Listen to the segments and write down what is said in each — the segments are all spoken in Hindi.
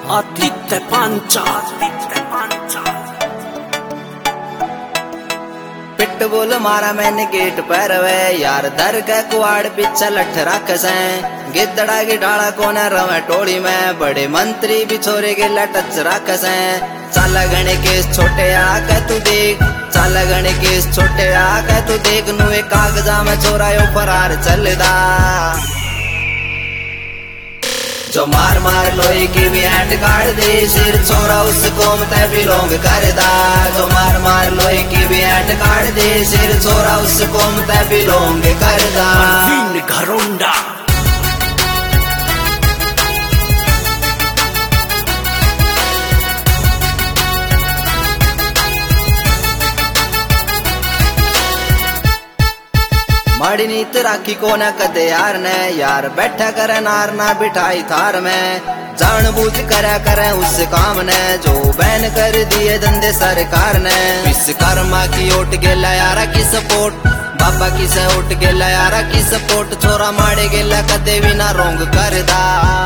आदित्य पांचाल पिट बोल मारा मैंने गेट पर वे यार दर के कुआड़ पीछे लठ रखस गिद्दड़ा की डाला कोने रवे टोली में बड़े मंत्री भी छोरे के लटच रखस चल गणे केस छोटे आके तू देख चल गणे केस छोटे आके तू देख नु एक कागजा में चोरायो फरार चलदा जो मार मार लोहे की भी हैंड काट दे सिर छोरा उसको मत बिलोंग करदा जो मार मार लोहे की भी हैंड काट दे सिर छोरा उसको मत बिलोंग करदा घरोंडा माड़ी नीत राखी को न कदे यार ने यार बैठा करे नार ना बिठाई थार में जान बूझ करे उस काम ने जो बैन कर दिए धंधे सरकार ने विश्वकर्मा की ओट गेला यारा की सपोर्ट बाबा की से उठ गेला यारा की सपोर्ट छोरा माड़े गेला कदे भी ना रोंग करदा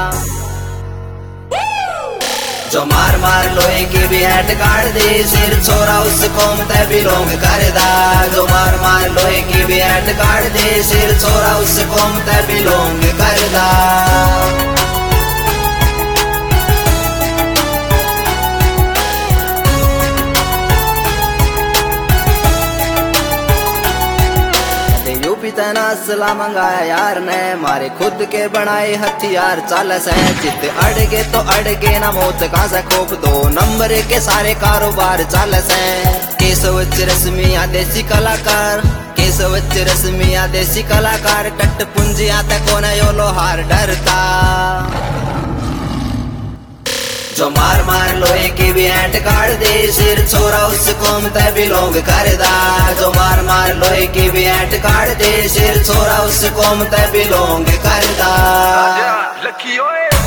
जो मार मार लोहे की भी हैंड काट दे सिर छोरा उसको मत बिलोंग करदा जो मार मार लोहे की भी हैंड काट दे सिर छोरा उसको मत बिलोंग करदा यूपी तना असला मंगाया यार ने मारे खुद के बनाए हथियार चालस है जित अड़गे तो अड़गे ना मौत का सकोप 2 नंबर के सारे कारोबार चालस है केशवच रश्मिया देसी कलाकार केशवच रश्मिया देसी कलाकार कट पुंजिया तक कोने यो लोहार डरता जो मार मार लोहे की भी हैंड काट दे सिर छोरा उसको मत बिलोंग करदा जो मार मार लोहे की भी हैंड काट दे सिर छोरा उसको मत बिलोंग करदा लकी ओए